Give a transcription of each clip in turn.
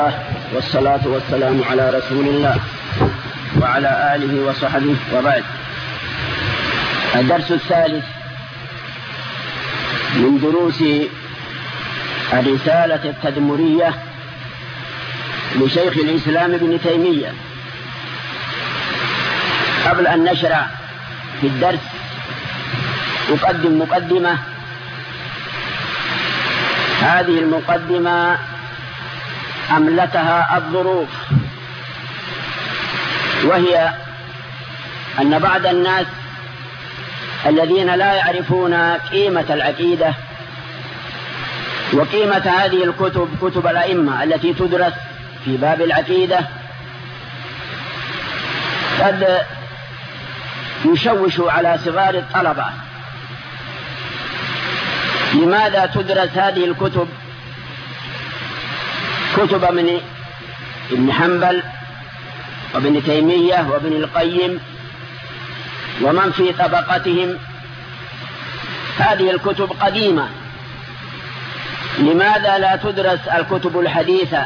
والصلاة والسلام على رسول الله وعلى آله وصحبه وبعد. الدرس الثالث من دروس الرسالة التدمرية لشيخ الإسلام ابن تيمية. قبل أن نشرع في الدرس أقدم مقدمة. هذه المقدمة أملتها الظروف، وهي أن بعض الناس الذين لا يعرفون قيمة العقيدة وقيمة هذه الكتب، كتب الأئمة التي تدرس في باب العقيدة، قد يشوش على صغار الطلبة. لماذا تدرس هذه الكتب؟ كتب من ابن حنبل وابن تيمية وابن القيم ومن في طبقتهم. هذه الكتب قديمة، لماذا لا تدرس الكتب الحديثة؟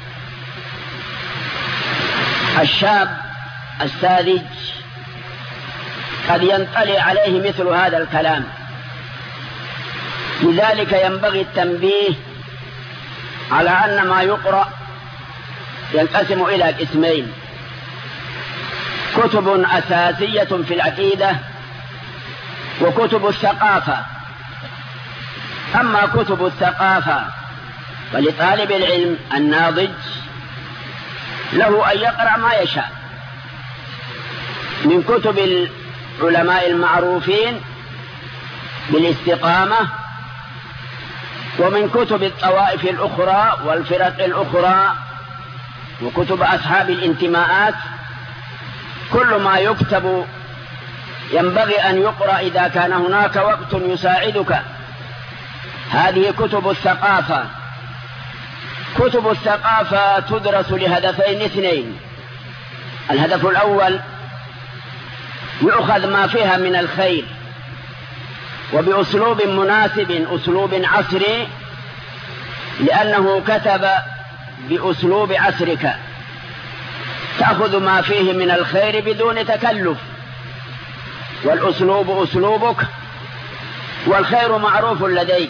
الشاب الساذج قد ينطلي عليه مثل هذا الكلام، لذلك ينبغي التنبيه على أن ما يقرأ ينقسم إلى قسمين: كتب أساسية في العقيدة وكتب الثقافة. أما كتب الثقافة فلطالب العلم الناضج له أن يقرأ ما يشاء من كتب العلماء المعروفين بالاستقامة، ومن كتب الطوائف الأخرى والفرق الأخرى، وكتب أصحاب الانتماءات. كل ما يكتب ينبغي أن يقرأ إذا كان هناك وقت يساعدك. هذه كتب الثقافة. كتب الثقافة تدرس لهدفين اثنين: الهدف الأول يؤخذ ما فيها من الخير وبأسلوب مناسب، أسلوب عصري، لأنه كتب بأسلوب عصرك، تأخذ ما فيه من الخير بدون تكلف، والأسلوب أسلوبك والخير معروف لديك.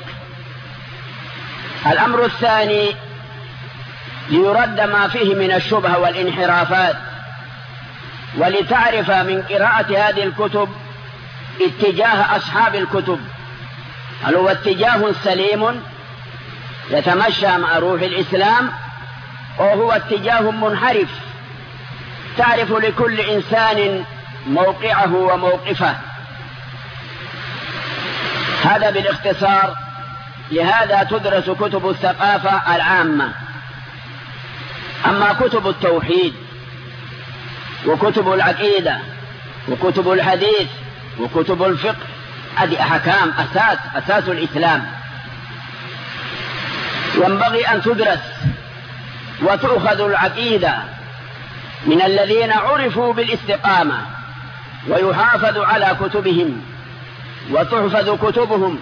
الأمر الثاني ليرد ما فيه من الشبهة والانحرافات، ولتعرف من قراءة هذه الكتب اتجاه أصحاب الكتب، هل هو اتجاه سليم يتمشى مع روح الإسلام، أو هو اتجاه منحرف؟ تعرف لكل إنسان موقعه وموقفه. هذا بالاختصار. لهذا تدرس كتب الثقافة العامة. أما كتب التوحيد وكتب العقيدة وكتب الحديث وكتب الفقه، هذه أحكام أساس الإسلام، ينبغي أن تدرس وتؤخذ العقيدة من الذين عرفوا بالاستقامة، ويحافظ على كتبهم وتحفظ كتبهم.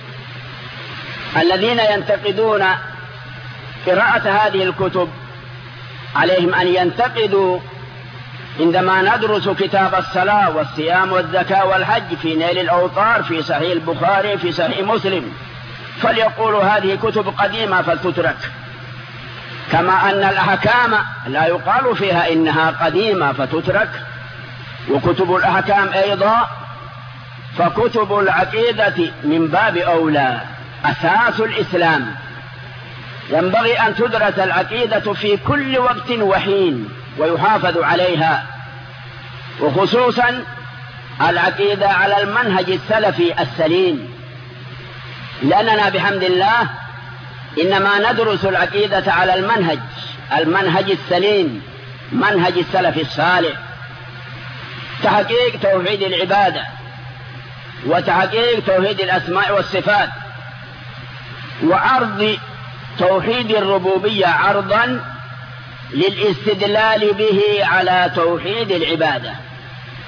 الذين ينتقدون قراءة هذه الكتب عليهم أن ينتقدوا عندما ندرس كتاب الصلاة والصيام والزكاة والحج في نيل الأوطار، في صحيح البخاري، في صحيح مسلم، فليقولوا هذه كتب قديمة فلتترك. كما أن الأحكام لا يقال فيها إنها قديمة فتترك، وكتب الأحكام أيضا. فكتب العقيدة من باب أولى، أساس الإسلام. ينبغي أن تدرس العقيدة في كل وقت وحين ويحافظ عليها، وخصوصا العقيدة على المنهج السلفي السليم، لأننا بحمد الله إنما ندرس العقيدة على المنهج السليم، منهج السلف الصالح. تحقيق توحيد العبادة وتحقيق توحيد الأسماء والصفات، وعرض توحيد الربوبية عرضا للاستدلال به على توحيد العبادة.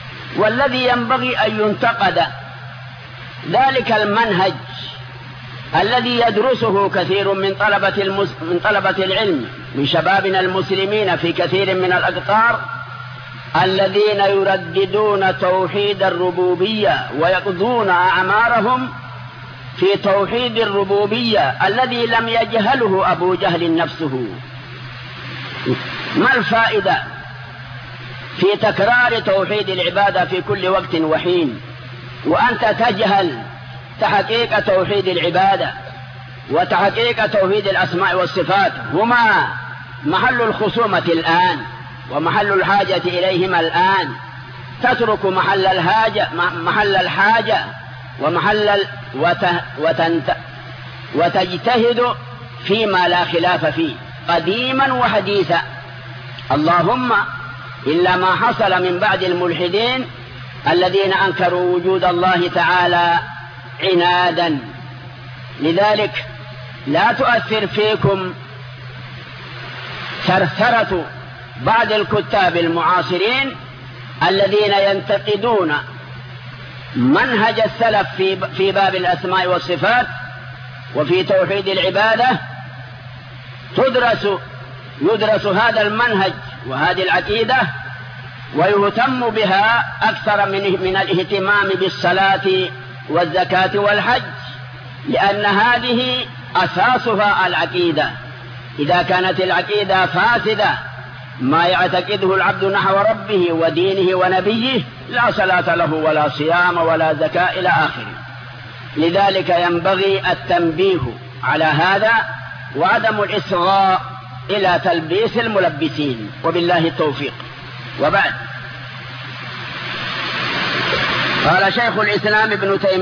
والذي ينبغي أن ينتقد ذلك المنهج الذي يدرسه كثير من طلبة العلم من شبابنا المسلمين في كثير من الأقطار، الذين يرددون توحيد الربوبية ويقضون أعمارهم في توحيد الربوبية الذي لم يجهله أبو جهل نفسه. ما الفائدة في تكرار توحيد العبادة في كل وقت وحين وأنت تجهل تحقيق توحيد العبادة وتحقيق توحيد الأسماء والصفات؟ هما محل الخصومة الآن ومحل الحاجة إليهما الآن. تترك محل الحاجة وتجتهد فيما لا خلاف فيه قديما وحديثا. اللهم إلا ما حصل من بعد الملحدين الذين أنكروا وجود الله تعالى عنادا. لذلك لا تؤثر فيكم ثرثرة بعض الكتاب المعاصرين الذين ينتقدون منهج السلف في باب الأسماء والصفات وفي توحيد العبادة. يدرس هذا المنهج وهذه العقيدة ويهتم بها أكثر من الاهتمام بالصلاة والزكاة والحج، لأن هذه أساسها العقيدة. إذا كانت العقيدة فاسدة ما يعتقده العبد نحو ربه ودينه ونبيه لا صلاة له ولا صيام ولا زكاة إلى آخره. لذلك ينبغي التنبيه على هذا وعدم الإصغاء إلى تلبيس الملبسين، وبالله التوفيق. وبعد، قال شيخ الإسلام ابن تيمية